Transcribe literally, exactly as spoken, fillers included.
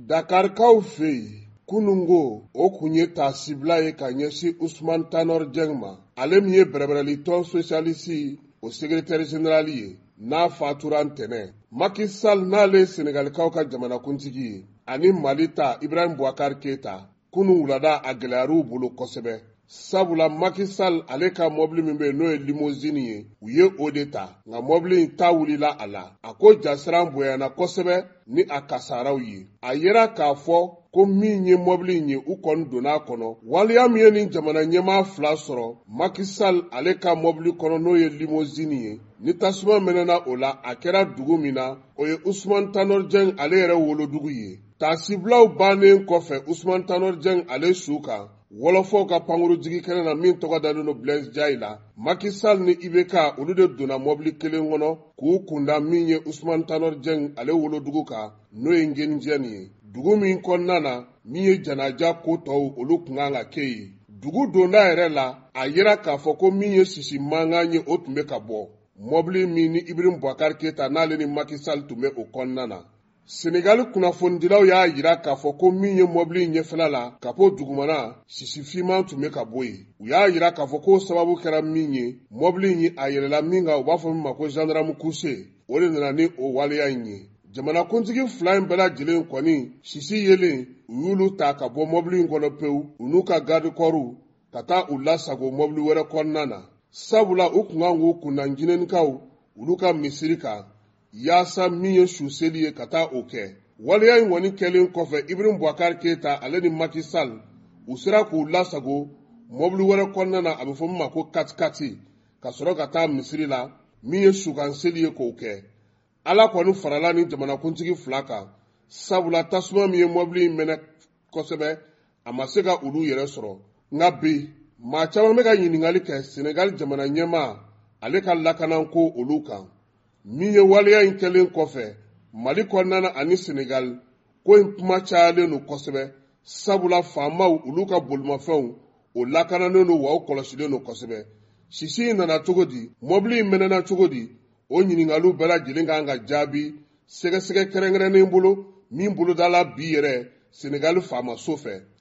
Dakarikaw fɛ yen kunun ko o kun ye taasibila ye ka ɲɛsin Usman Tanor Dieng ma. Ale min ye bɛrɛbɛrɛlitɔn socialiste o secrétaire général ye n'a fatura ntɛnɛn. Macky Sall n'ale Senegalikaw ka jamanakuntigi ye ani Mali ta Ibrahim Boubacar Keita kunun wulada a gɛlɛyar'u bolo kosɛbɛ. Sabula Macky Sall ale ka mobili min bɛ n'o ye limousine ye u ye o de ta nka mobili in ta wulila a la. A ko jasiran bonyana kosɛbɛ ni a kasaraw ye. A yera k'a fɔ ko min ye mobili in ye u kɔni donna a kɔnɔ. Waliya min ye nin jamana ɲɛmaa fila sɔrɔ Macky Sall ale ka mobili kɔnɔ n'o ye limousine ye ni tasuma mɛnɛna o la a kɛra dugu min na o ye Usman Tanor Dieng ale yɛrɛ wolodugu ye. Taasibilaw bannen kɔfɛ Usman Tanor Dieng ale su kan wɔlɔfɔw ka pankuru jigi kɛnɛ na min tɔgɔ dalen don Blaise Diaye la. Macky Sall ni I B K olu de donna mobili kelen kɔnɔ k'u kunda min ye Usman Tanor Dieng ale wolodugu kan n'o ye Nguéniène ye. Dugu min kɔnɔna na min ye janaja ko tɔw olu kun kan ka kɛ yen. Dugu donda yɛrɛ la a yera k'a fɔ ko min ye sisi mankan ye o tun bɛ ka bɔ. Mobili min ni Ibrahim Boubacar Keita n'ale ni Macky Sall tun bɛ o kɔnɔna na. Senegali kunnafonidilaw y'a yira k'a fɔ ko min ye mobili ɲɛfɛla la ka bɔ dugumana sisi fiman tun bɛ ka bɔ yen. U y'a yira k'a fɔ ko sababu kɛra min ye mobili in ye a yɛlɛla min kan u b'a fɔ min ma ko gendarme couché o de nana ni o waleya in ye. Jamanakuntigi fila in bɛɛ lajɛlen kɔni sisi yelen u y'olu ta ka bɔ mobili in kɔnɔ pewu u n'u ka garde corps ka taa u lasago mobili wɛrɛ kɔnɔna na. Sabula u kun kan k'u kunna Guinenikaw olu ka misiri kan yaasa min ye su seli ye ka taa o kɛ. Waleya in kɔni kɛlen kɔfɛ Ibrahim Boubacar Keita ale ni Macky Sall u sera k'u lasago mobili wɛrɛ kɔnɔna na a bɛ fɔ min ma ko katikati ka sɔrɔ ka taa misiri la min ye sukan seli ye k'o kɛ. Ala kɔni farala ni jamanakuntigi fila kan sabula tasuma min ye mobili in minɛ kosɛbɛ a ma se ka olu yɛrɛ sɔrɔ. Nka bi maa caman bɛ ka ɲininkali kɛ Senegal jamana ɲɛmaa ale ka lakanako olu kan. Min ye waleya in kɛlen kɔfɛ Mali kɔnɔna na ani Senegal ko in kuma cayalen don kosɛbɛ sabula faamaw olu ka bolimafɛnw o lakananen don wa o kɔlɔsilen don kosɛbɛ. Sisi in nana cogo di mobili in mɛnɛna cogo di o ɲininkaliw bɛɛ lajɛlen kan ka jaabi sɛgɛsɛgɛ kɛrɛnkɛrɛnnen bolo min bolodala bi yɛrɛ Senegal faamaso fɛ.